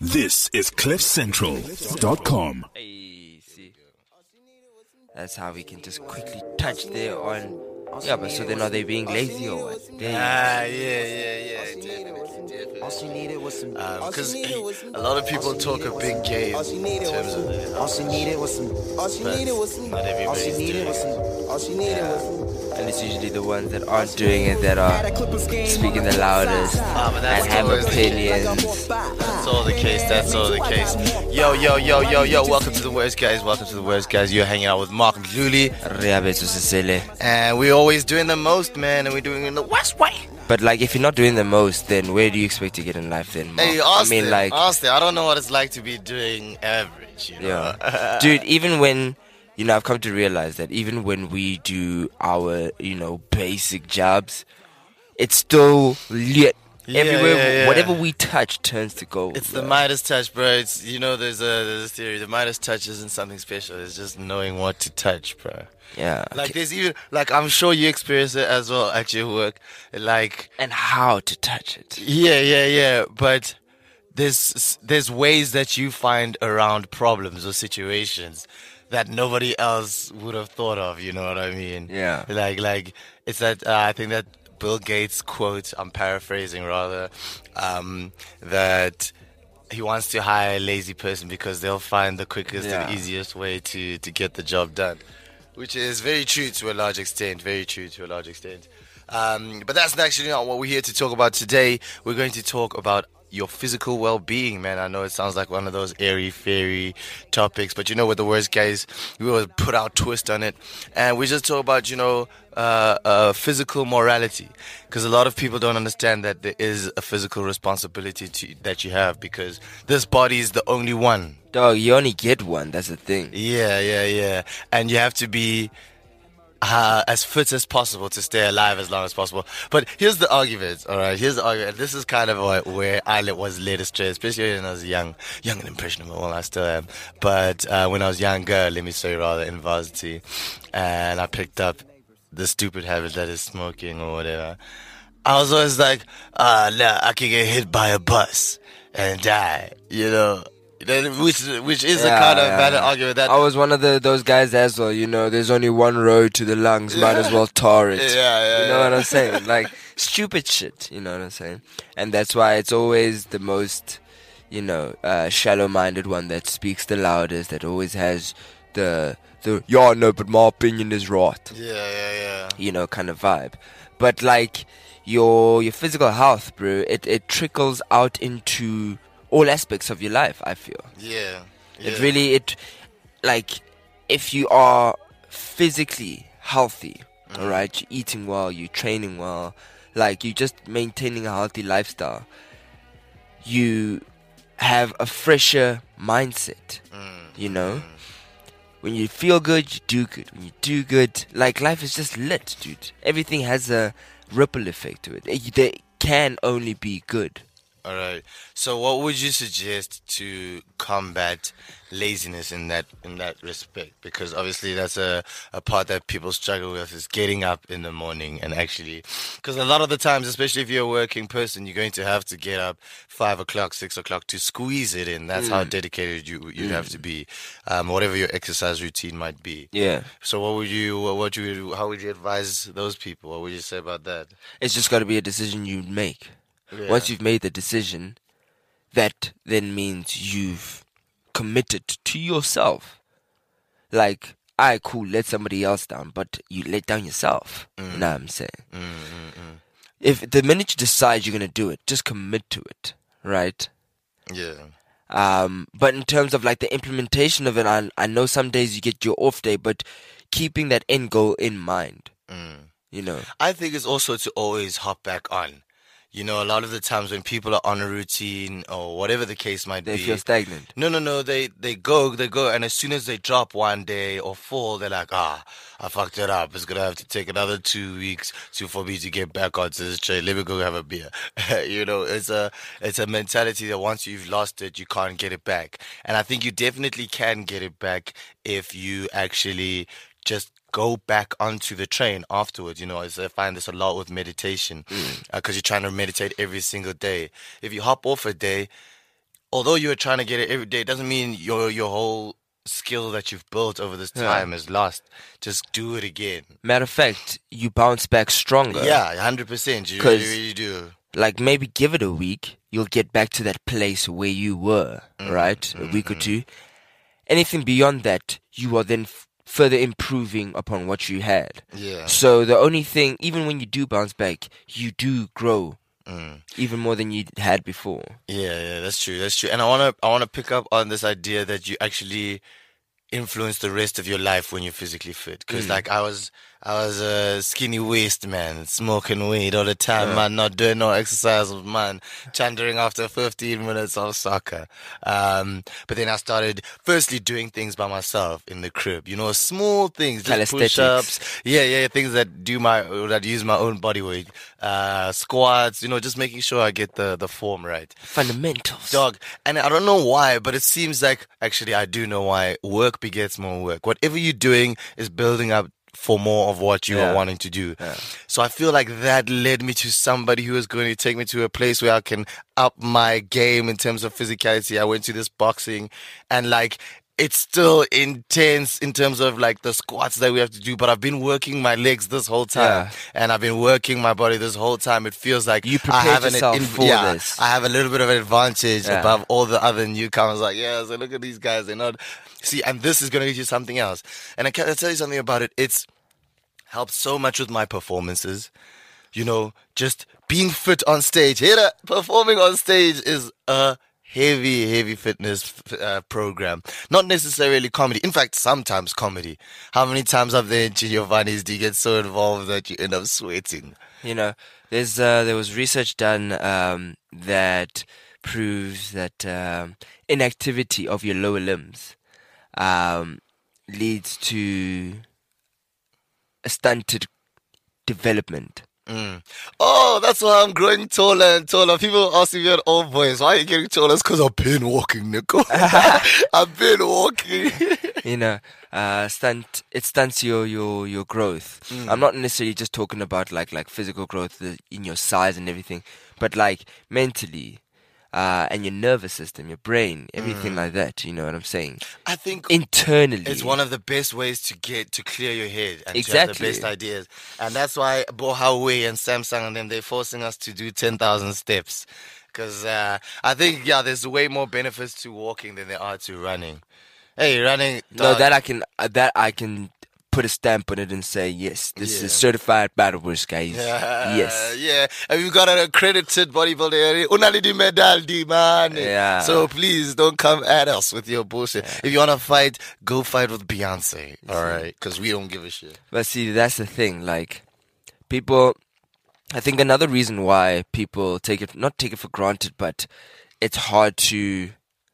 This is CliffCentral.com. Hey, see. That's how we can just quickly touch there on. Yeah, but so then are they being lazy or what? Yeah, definitely. Because a lot of people talk a big game in terms of the not everybody's doing it. And it's usually the ones that aren't doing it that are speaking the loudest But that's and have always opinions. That's all the case. Yo. Welcome to the Worst Guys. You're hanging out with Mark Mdluli. Reabetso Sesele. And we're always doing the most, man. And we're doing it in the worst way. But like, if you're not doing the most, then where do you expect to get in life then, Mark? Hey, honestly, I don't know what it's like to be doing average, you know? Yeah. Dude, even when... I've come to realize that even when we do our, basic jobs, it's still lit. Everywhere, whatever we touch turns to gold. It's the Midas touch, bro. It's, there's a theory. The Midas touch isn't something special. It's just knowing what to touch, bro. Yeah. Like, there's even, I'm sure you experience it as well at your work. And how to touch it. Yeah. But there's ways that you find around problems or situations that nobody else would have thought of, you know what I mean? Yeah. Like it's that, I think that Bill Gates quote, I'm paraphrasing rather, that he wants to hire a lazy person because they'll find the quickest and easiest way to get the job done. Which is very true to a large extent, But that's actually not what we're here to talk about today. We're going to talk about your physical well-being, man. I know it sounds like one of those airy-fairy topics, but with the Worst Guys, we always put our twist on it. And we just talk about, physical morality. Because a lot of people don't understand that there is a physical responsibility that you have, because this body is the only one. Dog, you only get one, that's the thing. Yeah. And you have to be as fit as possible to stay alive as long as possible. But here's the argument, all right? This is kind of where I was led astray, especially when I was young and impressionable. Well, I still am. But when I was younger, let me say rather, in varsity, and I picked up the stupid habit that is smoking or whatever, I was always like, no, I can get hit by a bus and die, Which is a kind of valid argument. That I was one of those guys as well. There's only one road to the lungs. Might as well tar it. Yeah. You know what I'm saying? Like stupid shit. You know what I'm saying? And that's why it's always the most, shallow-minded one that speaks the loudest. That always has the no, but my opinion is right. Yeah. Kind of vibe. But like your physical health, bro, it trickles out into all aspects of your life, I feel. Yeah. If you are physically healthy, all right, you're eating well, you're training well, like you're just maintaining a healthy lifestyle, you have a fresher mindset, When you feel good, you do good. When you do good, life is just lit, dude. Everything has a ripple effect to it. There can only be good. All right. So, what would you suggest to combat laziness in that respect? Because obviously, that's a part that people struggle with, is getting up in the morning and actually, because a lot of the times, especially if you're a working person, you're going to have to get up 5 o'clock, 6 o'clock to squeeze it in. That's how dedicated you have to be, whatever your exercise routine might be. Yeah. So, how would you advise those people? What would you say about that? It's just got to be a decision you make. Yeah. Once you've made the decision, that then means you've committed to yourself. Like, alright, cool, let somebody else down, but you let down yourself. You know what I'm saying? If the minute you decide you're going to do it, just commit to it, right? Yeah. But in terms of the implementation of it, I know some days you get your off day, but keeping that end goal in mind, I think it's also to always hop back on. A lot of the times when people are on a routine or whatever the case might be, they feel stagnant. No. They go, and as soon as they drop one day or fall, they're like, I fucked it up. It's gonna have to take another 2 weeks for me to get back onto this train. Let me go have a beer. It's a mentality that once you've lost it, you can't get it back. And I think you definitely can get it back if you actually just go back onto the train afterwards. I find this a lot with meditation, because you're trying to meditate every single day. If you hop off a day, although you're trying to get it every day, it doesn't mean your whole skill that you've built over this time is lost. Just do it again. Matter of fact, you bounce back stronger. Yeah, 100%. You 'Cause- really do. Like maybe give it a week, you'll get back to that place where you were, right? A week or two. Anything beyond that, you are then further improving upon what you had. Yeah. So the only thing, even when you do bounce back, you do grow even more than you had before. Yeah, that's true. That's true. And I wanna pick up on this idea that you actually influence the rest of your life when you're physically fit. Because like I was a skinny waist man, smoking weed all the time, man, not doing no exercise, man, chantering after 15 minutes of soccer. But then I started firstly doing things by myself in the crib, small things, just Calisthenics. push-ups, things that use my own body weight, squats, just making sure I get the form right. Fundamentals. Dog, and I don't know why, but it seems like, actually I do know why, work begets more work. Whatever you're doing is building up for more of what you are wanting to do. So I feel like that led me to somebody who is going to take me to a place where I can up my game in terms of physicality. I went to this boxing, and like it's still intense in terms of like the squats that we have to do, but I've been working my legs this whole time, and I've been working my body this whole time. It feels like You prepared yourself for this. I have a little bit of an advantage above all the other newcomers. Like, so look at these guys. They're not... See, and this is going to get you something else. And I'll tell you something about it. It's helped so much with my performances. Just being fit on stage. Performing on stage is a heavy fitness program. Not necessarily comedy. In fact, sometimes comedy. How many times up there in Giovanni's do you get so involved that you end up sweating? There was research done that proves that inactivity of your lower limbs leads to a stunted development. Oh, that's why I'm growing taller and taller. People ask me, old boys, why are you getting taller? It's because I've been walking, Nico. I've been walking. It stunts your growth. I'm not necessarily just talking about like physical growth in your size and everything, but like mentally, and your nervous system, your brain, everything like that. You know what I'm saying? I think internally, it's one of the best ways to clear your head and to Exactly. have the best ideas. And that's why Bohawe and Samsung and them, they're forcing us to do 10,000 steps. Because I think, there's way more benefits to walking than there are to running. Hey, running... No, dog. that I can put a stamp on it and say, yes, this is certified battle bush, guys. Yes. Yeah. And we've got an accredited bodybuilder. Unali di medal di man. Yeah. So please don't come at us with your bullshit. If you want to fight, go fight with Beyonce. All right? Because we don't give a shit. But see, that's the thing. Like, people, I think another reason why people not take it for granted, but it's hard to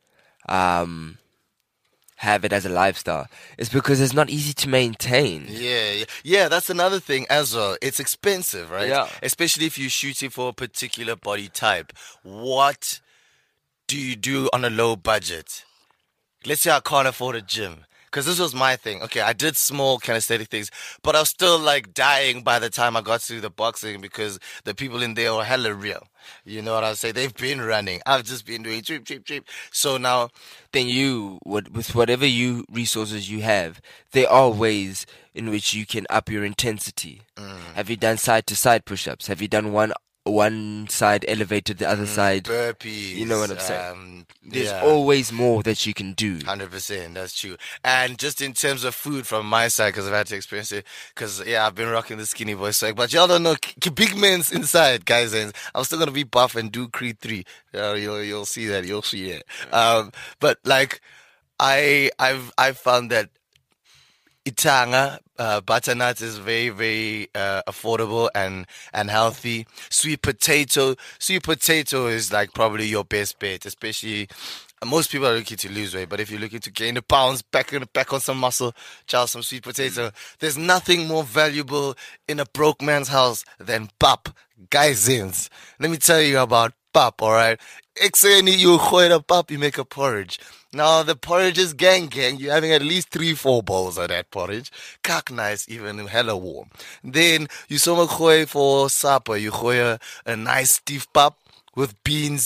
have it as a lifestyle, is because it's not easy to maintain. Yeah, that's another thing as well. It's expensive, right? Yeah. Especially if you're shooting for a particular body type. What do you do on a low budget? Let's say I can't afford a gym. Because this was my thing. Okay, I did small kinesthetic things, but I was still like dying by the time I got to the boxing because the people in there were hella real. You know what I say? They've been running. I've just been doing cheap. So now, Then with whatever resources you have, there are ways in which you can up your intensity. Have you done side to side push-ups? Have you done one side elevated, the other side? burpees. You know what I'm saying? There's yeah. always more that you can do. 100%, that's true. And just in terms of food from my side, because I've had to experience it, because I've been rocking the skinny boy swag, but y'all don't know, big men's inside, guys, and I'm still going to be buff and do Creed 3. You'll see that, but like, I've found that Itanga, butternut is very, very affordable and healthy. Sweet potato is like probably your best bet, especially most people are looking to lose weight, but if you're looking to gain the pounds, back on some muscle, chow some sweet potato. There's nothing more valuable in a broke man's house than pap. Guys, let me tell you about pap, alright? Exeni, you hoid a pap, you make a porridge. Now, the porridge is gang. You're having at least 3-4 bowls of that porridge. Kak nice, even hella warm. Then, you soma gooi for supper. You gooi a nice stiff pap with beans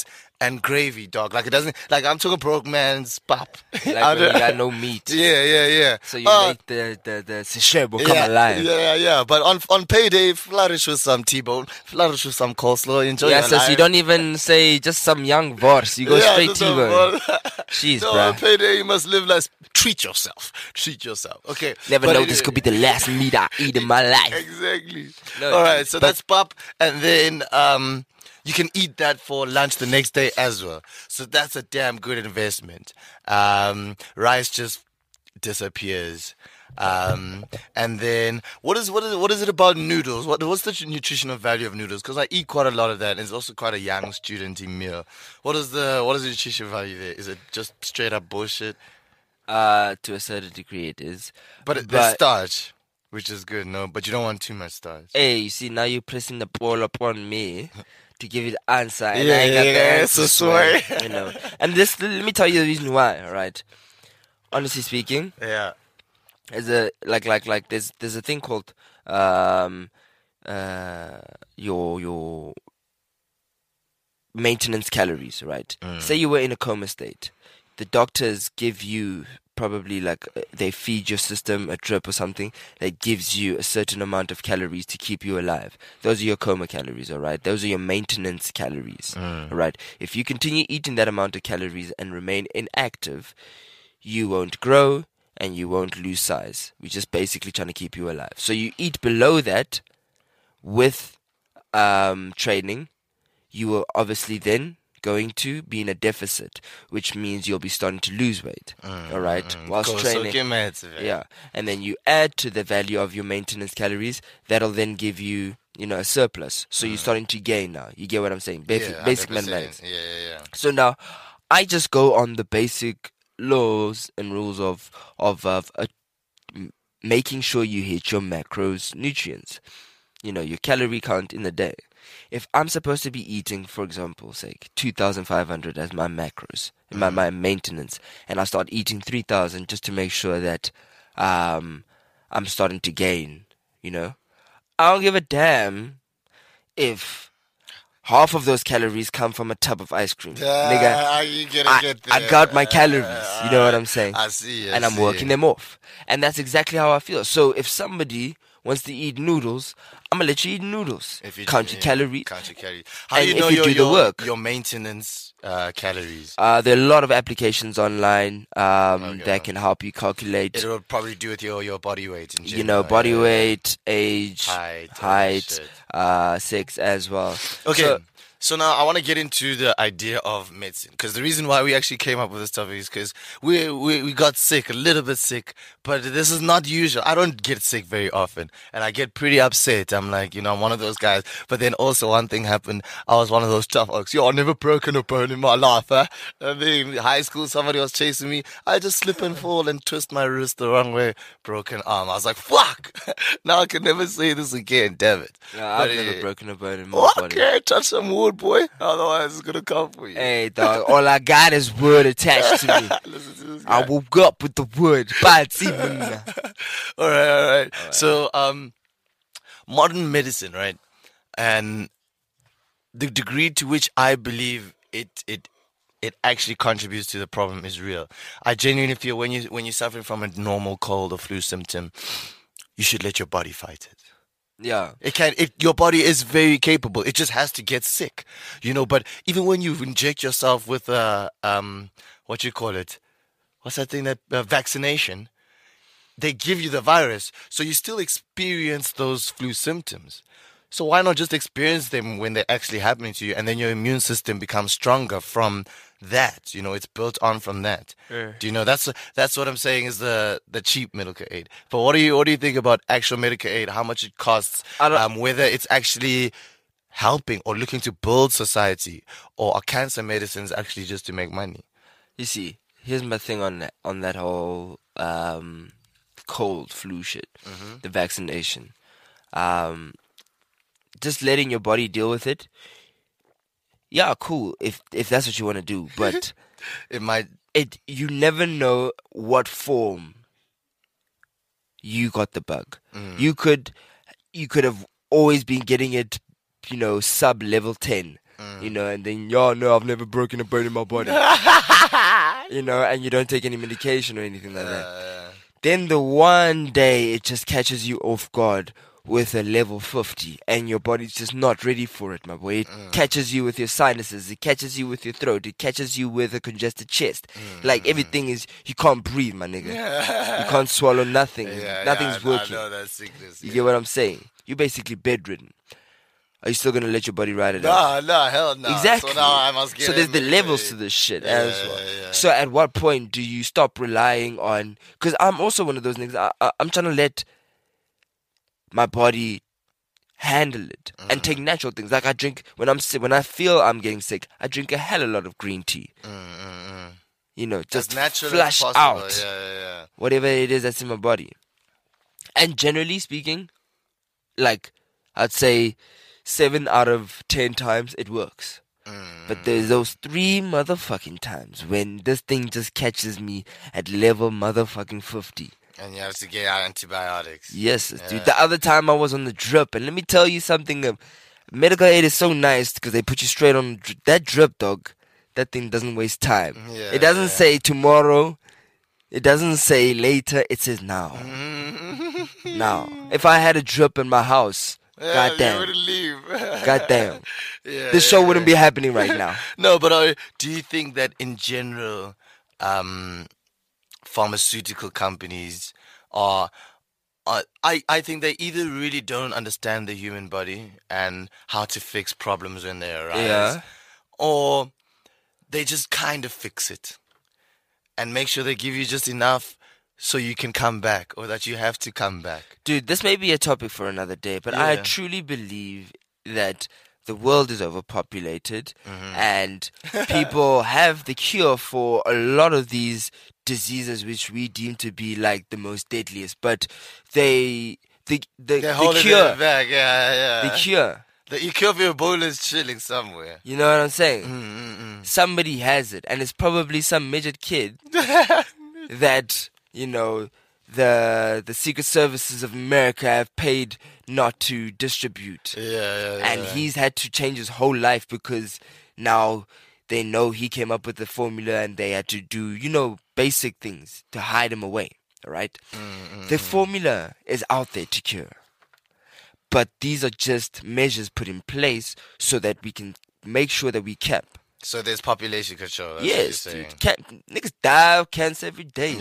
and gravy, dog. Like it doesn't. Like I'm talking broke man's pap. Like when you got no meat. Yeah. So you make the sishebo come alive. Yeah. But on payday, flourish with some T-bone, flourish with some coleslaw, enjoy your So life. you don't even say just some young boss. You go straight just T-bone. Jeez, no, bro. on payday, you must live like treat yourself. Okay. Never But know anyway. this could be the last meat I eat in my life. Exactly. No, All right, so but- that's pap, and then you can eat that for lunch the next day as well. So that's a damn good investment. Rice just disappears. And then what is it about noodles? What's the nutritional value of noodles? Because I eat quite a lot of that, and it's also quite a young studenty meal. What is the nutritional value there? Is it just straight up bullshit? To a certain degree, it is. But there's starch, which is good, no? But you don't want too much starch. Hey, you see, now you're pressing the ball upon me to give you the answer, and I ain't got the answer. so You know, and let me tell you the reason why. All right, honestly speaking, Yeah. there's a thing called your maintenance calories, right? Say you were in a coma state, the doctors give you probably they feed your system a drip or something that gives you a certain amount of calories to keep you alive. Those are your coma calories, all right? Those are your maintenance calories, all right? If you continue eating that amount of calories and remain inactive, you won't grow and you won't lose size. We're just basically trying to keep you alive. So you eat below that with training, you are obviously then going to be in a deficit, which means you'll be starting to lose weight. All right, whilst training, yeah, and then you add to the value of your maintenance calories. That'll then give you, a surplus. So you're starting to gain now. You get what I'm saying? Basic mathematics. Yeah. So now, I just go on the basic laws and rules of making sure you hit your macros, nutrients. Your calorie count in the day. If I'm supposed to be eating, for example, say 2,500 as my macros, my maintenance, and I start eating 3,000 just to make sure that I'm starting to gain, I don't give a damn if half of those calories come from a tub of ice cream. Nigga, I got my calories, you know what I'm saying? I see. And I'm working them off. And that's exactly how I feel. So if somebody wants to eat noodles, I'm going to let you eat noodles. Count your calories. How And do you know if you do the work. your maintenance calories? There are a lot of applications online that can help you calculate, It will probably do with your body weight in general. body weight, age, height, sex as well. Okay. So now I want to get into the idea of medicine, because the reason why we actually came up with this topic is because we got sick, a little bit sick, but this is not usual. I don't get sick very often, and I get pretty upset. I'm like, I'm one of those guys. But then also one thing happened. I was one of those tough oaks. I've never broken a bone in my life. And then in high school, somebody was chasing me. I just slip and fall and twist my wrist the wrong way. Broken arm. I was like, fuck. Now I can never say this again. Damn it. I've never broken a bone in my body. Okay, touch some wood, boy. Otherwise, it's gonna come for you. Hey, dog, all I got is wood attached to me. Listen to this guy. I woke up with the wood. All right. So, modern medicine, right? And the degree to which I believe it actually contributes to the problem is real. I genuinely feel when you're suffering from a normal cold or flu symptom, you should let your body fight it. Yeah. Your body is very capable. It just has to get sick, but even when you inject yourself with what you call it? What's that thing vaccination? They give you the virus. So you still experience those flu symptoms. So why not just experience them when they're actually happening to you, and then your immune system becomes stronger from that? It's built on from that. Yeah. Do you know that's what I'm saying is the cheap medical aid. But what do you think about actual medical aid? How much it costs? Whether it's actually helping or looking to build society, or are cancer medicines actually just to make money? You see, here's my thing on that whole cold flu shit, the vaccination. Just letting your body deal with it. Yeah, cool. If that's what you want to do, but you never know what form you got the bug. You could have always been getting it, sub level 10. you know, and then, yo, no, I've never broken a bone in my body. You know, and you don't take any medication or anything like that. Then the one day it just catches you off guard with a level 50 and your body's just not ready for it, my boy. It catches you with your sinuses, it catches you with your throat, it catches you with a congested chest. Like everything is, you can't breathe, my nigga. You can't swallow nothing. Nothing's working. I know that sickness. You get what I'm saying? You're basically bedridden. Are you still gonna let your body ride it out? No, hell no. Exactly. So now I must get So there's the levels to this shit as well. Yeah. So at what point do you stop relying on? Because I'm also one of those niggas. I'm trying to let my body handle it and take natural things. Like I drink when I'm sick. When I feel I'm getting sick, I drink a hell of a lot of green tea. You know, just flush out whatever it is that's in my body. And generally speaking, like I'd say 7 out of 10 times it works. But there's those 3 motherfucking times when this thing just catches me at level motherfucking 50. And you have to get out antibiotics. Yes, dude. The other time I was on the drip, and let me tell you something. Medical aid is so nice because they put you straight on that drip, dog. That thing doesn't waste time. It doesn't say tomorrow. It doesn't say later. It says now. Now. If I had a drip in my house, goddamn. You wouldn't leave. Goddamn. This show wouldn't be happening right now. No, but do you think that in general, pharmaceutical companies are I think they either really don't understand the human body and how to fix problems when they arise, or they just kind of fix it and make sure they give you just enough so you can come back, or that you have to come back. Dude, this may be a topic for another day, but I truly believe that the world is overpopulated and people have the cure for a lot of these diseases which we deem to be like the most deadliest, but the cure back. the cure the cure for Ebola is chilling somewhere. You know what I'm saying? Somebody has it, and it's probably some midget kid that, you know, the Secret Services of America have paid not to distribute. And he's had to change his whole life because now they know he came up with the formula and they had to do, you know, basic things to hide him away. All right? The formula is out there to cure. But these are just measures put in place so that we can make sure that we cap. So there's population control. That's yes, what you're dude. Niggas die of cancer every day.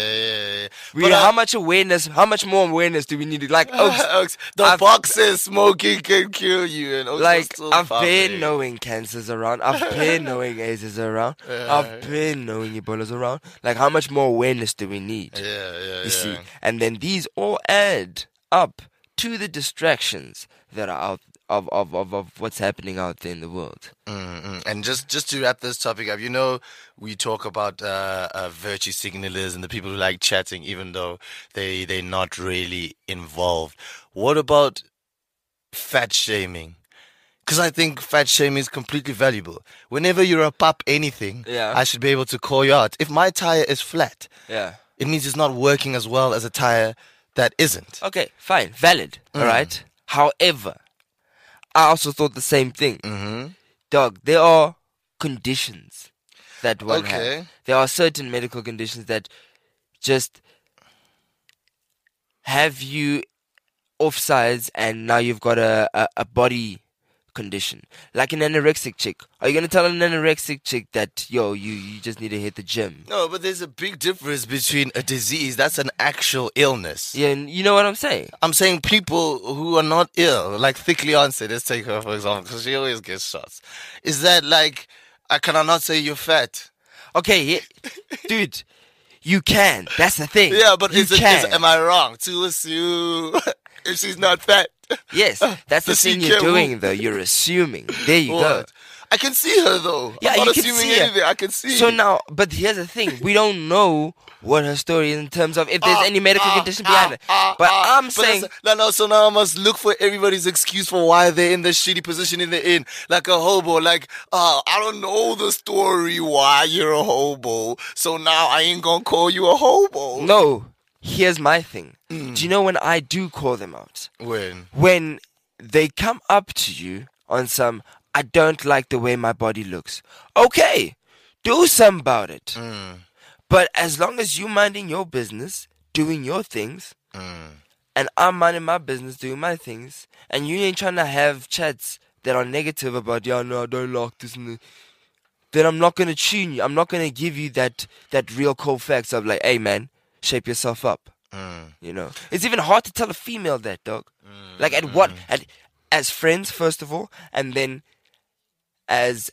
How much more awareness do we need? Like, Oaks, the box says smoking can kill you. And Oaks, like, I've been knowing cancer's around. I've been knowing AIDS is around. I've been knowing Ebola's around. Like, how much more awareness do we need? You see? And then these all add up to the distractions that are out of what's happening out there in the world. And just to wrap this topic up, you know, we talk about virtue signalers and the people who like chatting even though they're not really involved. What about fat shaming? Because I think fat shaming is completely valuable. Whenever you're a pup anything, I should be able to call you out. If my tire is flat, it means it's not working as well as a tire that isn't. Okay, fine, valid, all right? However, I also thought the same thing. Dog, there are conditions that one has. There are certain medical conditions that just have you offsides and now you've got a body condition. Like an anorexic chick. Are you going to tell an anorexic chick that, yo, you just need to hit the gym? No, but there's a big difference between a disease. That's an actual illness. Yeah, you know what I'm saying? I'm saying people who are not ill, like Thick Leonce, let's take her for example, because she always gets shots. Is that like, can I not say you're fat? Okay, dude, you can. That's the thing. Yeah, but am I wrong to assume if she's not fat? Yes, that's the thing you're doing, though. You're assuming. There you go. I can see her, though. Yeah, I'm not you can assuming see anything. I can see. So now, but here's the thing. We don't know what her story is in terms of if there's any medical condition behind it. But I'm saying... So now I must look for everybody's excuse for why they're in the shitty position in the inn. Like a hobo. Like, I don't know the story why you're a hobo. So now I ain't gonna call you a hobo. No. Here's my thing. Do you know when I do call them out? When? When they come up to you on some, I don't like the way my body looks. Okay, do something about it. But as long as you minding your business, doing your things, and I'm minding my business, doing my things, and you ain't trying to have chats that are negative about, yeah, no, I don't like this, then I'm not going to tune you. I'm not going to give you that real cold facts of like, hey, man, shape yourself up. You know? It's even hard to tell a female that, dog. Like, as friends, first of all, and then as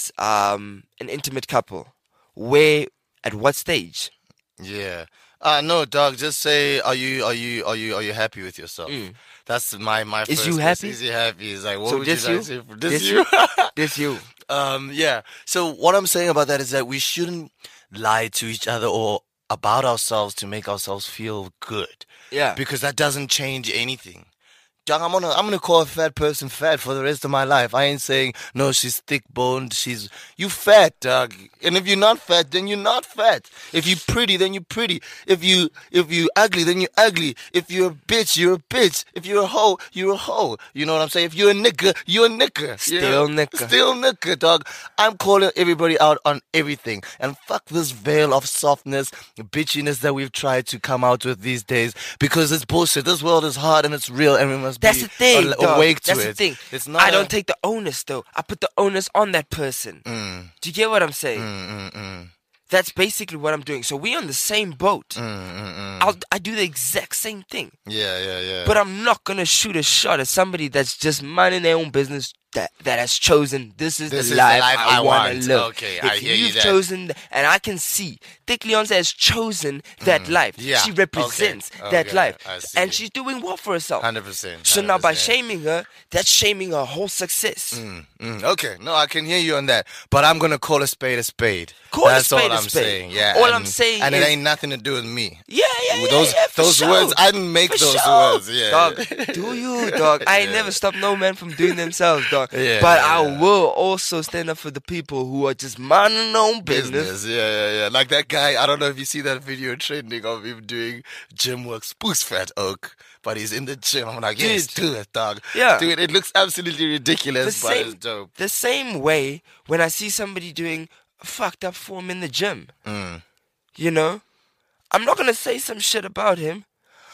an intimate couple. Where, at what stage? Yeah. No, dog. Just say, are you happy with yourself? That's my Is first. you happy? Is you happy? Is like, what So would you this guys you? say? This you? This you. Yeah. So what I'm saying about that is that we shouldn't lie to each other or about ourselves to make ourselves feel good. Yeah. Because that doesn't change anything. Dog, I'm gonna call a fat person fat for the rest of my life. I ain't saying no, she's thick boned, you fat, dog. And if you're not fat, then you're not fat. If you pretty, then you're pretty. If you ugly, then you're ugly. If you're a bitch, you're a bitch. If you're a hoe, you're a hoe. You know what I'm saying? If you're a nigga, you're a nigga. Still nigga. Still nigga, dog. I'm calling everybody out on everything. And fuck this veil of softness, bitchiness that we've tried to come out with these days, because it's bullshit. This world is hard and it's real, and we must That's be the thing, dog. awake to That's it. the thing. It's not. I don't take the onus, though. I put the onus on that person. Do you get what I'm saying? That's basically what I'm doing. So we're on the same boat. I do the exact same thing. Yeah. But I'm not going to shoot a shot at somebody that's just minding their own business, that has chosen this is the life I want to live. Okay, if I hear you you've there. chosen, and I can see, Thick Leonce has chosen that life. Yeah. She represents Okay. that Okay. life. I see. And she's doing well for herself. 100%. So now by 100%. shaming her, that's shaming her whole success. Okay, no, I can hear you on that, but I'm gonna call a spade a spade. Call a That's spade all a I'm spade. saying. Yeah, All and, I'm saying and is- it ain't nothing to do with me. Yeah, for Those sure. words, I didn't make For those sure. words. Yeah, Dog, yeah. do you, dog? I ain't never stopped no man from doing themselves, dog. Yeah, but yeah, I yeah. will also stand up for the people who are just minding their own business. Yeah. Like that guy, I don't know if you see that video trending of him doing gym work, spoos fat oak, but he's in the gym. I'm like, yes, Dude. do it, dog. Yeah. Do it. It looks absolutely ridiculous, but it's dope. The same way when I see somebody doing fucked up form in the gym. You know? I'm not going to say some shit about him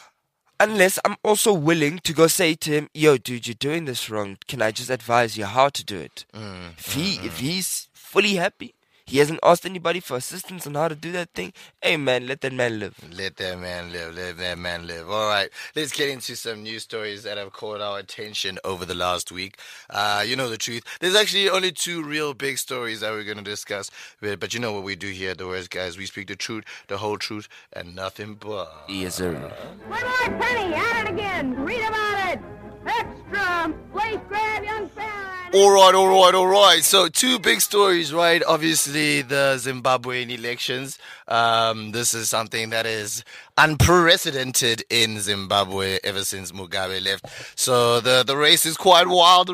unless I'm also willing to go say to him, yo, dude, you're doing this wrong. Can I just advise you how to do it? If he's fully happy, he hasn't asked anybody for assistance on how to do that thing, hey, man, let that man live. Let that man live. Let that man live. All right. Let's get into some news stories that have caught our attention over the last week. You know the truth. There's actually only two real big stories that we're going to discuss. But you know what we do here at The Worst, guys. We speak the truth, the whole truth, and nothing but. Yes, sir. One more penny, at it again. Read about it. Extra. Place grab, young fella. All right. So two big stories, right? Obviously, the Zimbabwean elections. This is something that is unprecedented in Zimbabwe ever since Mugabe left. So the race is quite wild.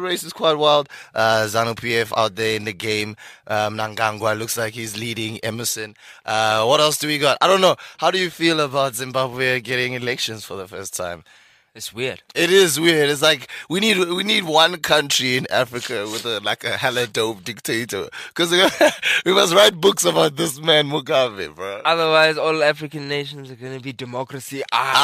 ZANU-PF out there in the game. Mnangagwa looks like he's leading Emerson. What else do we got? I don't know. How do you feel about Zimbabwe getting elections for the first time? It's weird. It is weird. It's like we need one country in Africa with a hella dope dictator, because we must write books about this man Mugabe, bro. Otherwise, all African nations are going to be democracy.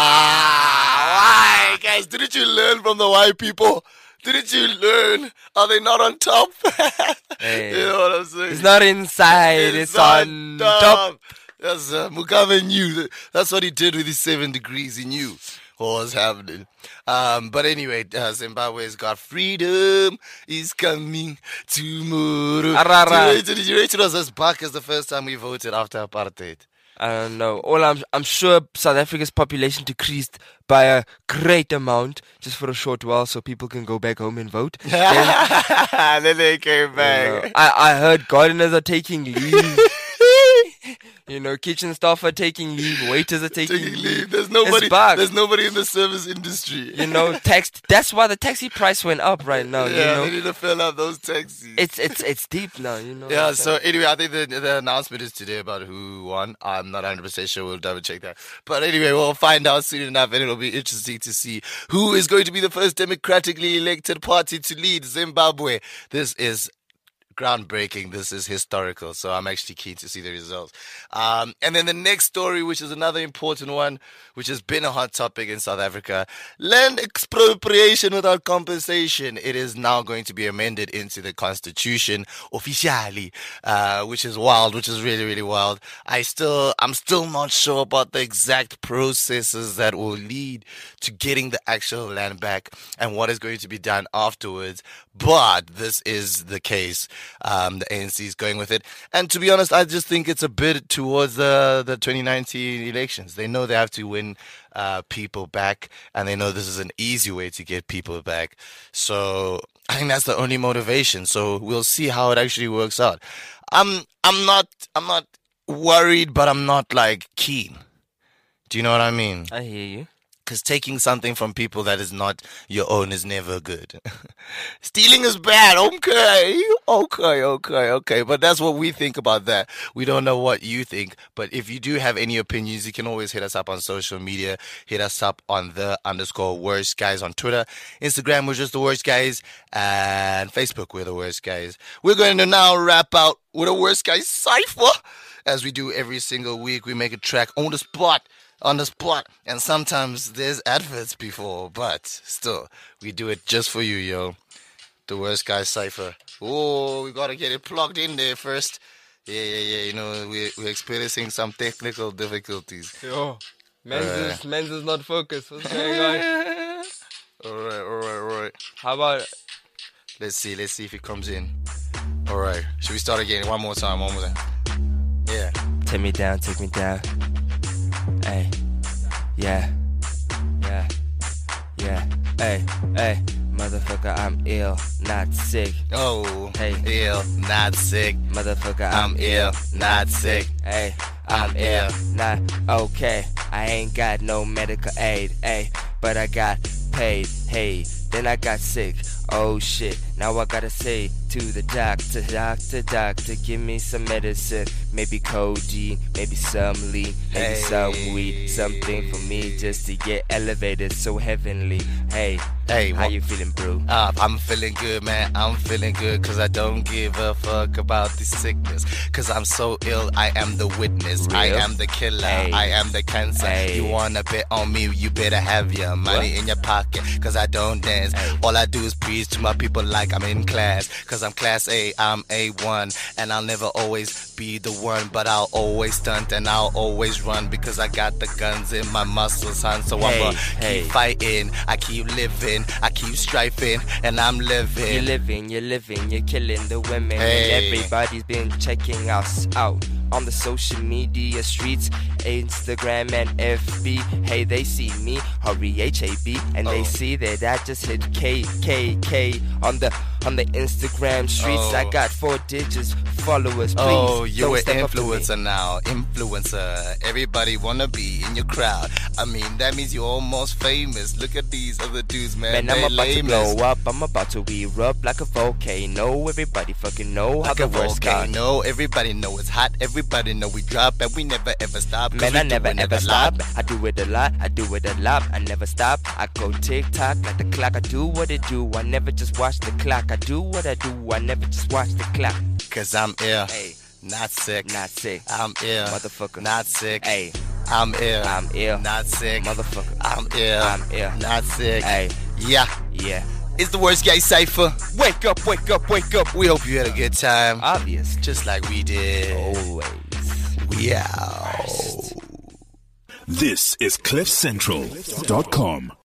Why, guys? Didn't you learn from the white people? Didn't you learn? Are they not on top? Hey. You know what I'm saying? It's not inside, it's on top. Yes, Mugabe knew. That's what he did with his 7 degrees. He knew what was happening. But anyway, Zimbabwe's got freedom. Is coming tomorrow. Arara. Did you rate it as back as the first time we voted after apartheid? I don't know. I'm sure South Africa's population decreased by a great amount just for a short while, so people can go back home and vote. Then they came back. I heard gardeners are taking leave. Kitchen staff are taking leave, waiters are taking leave. There's nobody. It's back. There's nobody in the service industry. That's why the taxi price went up right now. Yeah, they need to fill up those taxis. It's deep now. Yeah. So anyway, I think the announcement is today about who won. I'm not 100% sure. We'll double check that. But anyway, we'll find out soon enough, and it'll be interesting to see who is going to be the first democratically elected party to lead Zimbabwe. This is groundbreaking. This is historical. So I'm actually keen to see the results. And then the next story, which is another important one, which has been a hot topic in South Africa, land expropriation without compensation. It is now going to be amended into the constitution officially, which is wild, which is really, really wild. I'm still not sure about the exact processes that will lead to getting the actual land back and what is going to be done afterwards. But this is the case. The ANC is going with it. And to be honest, I just think it's a bit towards the 2019 elections. They know they have to win people back, and they know this is an easy way to get people back. So I think that's the only motivation. So we'll see how it actually works out. I'm not worried, but I'm not keen. Do you know what I mean? I hear you. Because taking something from people that is not your own is never good. Stealing is bad. Okay. But that's what we think about that. We don't know what you think. But if you do have any opinions, you can always hit us up on social media. Hit us up on _worst guys on Twitter. Instagram, we're just the worst guys. And Facebook, we're the worst guys. We're going to now wrap out with a worst guys cypher. As we do every single week, we make a track on the spot. And sometimes there's adverts before, but still, we do it just for you, yo. The worst guy cypher. Oh, we gotta get it plugged in there first. Yeah. We're experiencing some technical difficulties. Yo, Men's is not focused. What's going on? All right. How about it? Let's see if it comes in. All right. Should we start again? One more time. Yeah. Take me down. Hey, yeah, hey, motherfucker, I'm ill, not sick. Oh, hey, ill, not sick. Motherfucker, I'm ill, not sick. Hey, I'm ill, not okay. I ain't got no medical aid, hey, but I got paid, hey. Then I got sick, oh shit. Now I gotta say to the doctor, give me some medicine. Maybe codeine, maybe some lean, maybe some weed. Something for me just to get elevated so heavenly. Hey, how you feeling, bro? I'm feeling good, man. I'm feeling good cause I don't give a fuck about the sickness. Cause I'm so ill, I am the witness. Real? I am the killer, I am the cancer. You wanna bet on me, you better have your money in your pocket. Cause I don't dance. All I do is preach to my people like I'm in class. Cause I'm class A, I'm A1. And I'll never always be the one, but I'll always stunt and I'll always run. Because I got the guns in my muscles, son. So I'ma keep fighting, I keep living, I keep striving, and I'm living. You're living, you're killing the women. And everybody's been checking us out on the social media streets, Instagram and FB. Hey, they see me, Hurry HAB, and they see that I just hit KKK on the Instagram streets. I got 4 digits followers. Please, you're an influencer now. Influencer. Everybody wanna be in your crowd. I mean, that means you're almost famous. Look at these other dudes, man. I'm about to blow up. I'm about to erupt like a volcano. Everybody fucking know how the worst guy. No, everybody know it's hot. Everybody know we drop and we never ever stop. Man, I never ever stop. I do it a lot. I never stop. I go tick-tock like the clock. I do what it do. I never just watch the clock. I do what I do. I never just watch the clock. Cause I'm ill. Hey. Not sick. I'm ill. Motherfucker. Not sick. Hey. I'm ill. Not sick. Motherfucker. I'm ill. Not sick. Hey. Yeah. It's the worst guy cypher. Wake up. We hope you had a good time. Obvious. Just like we did. Always. We out. This is CliffCentral.com.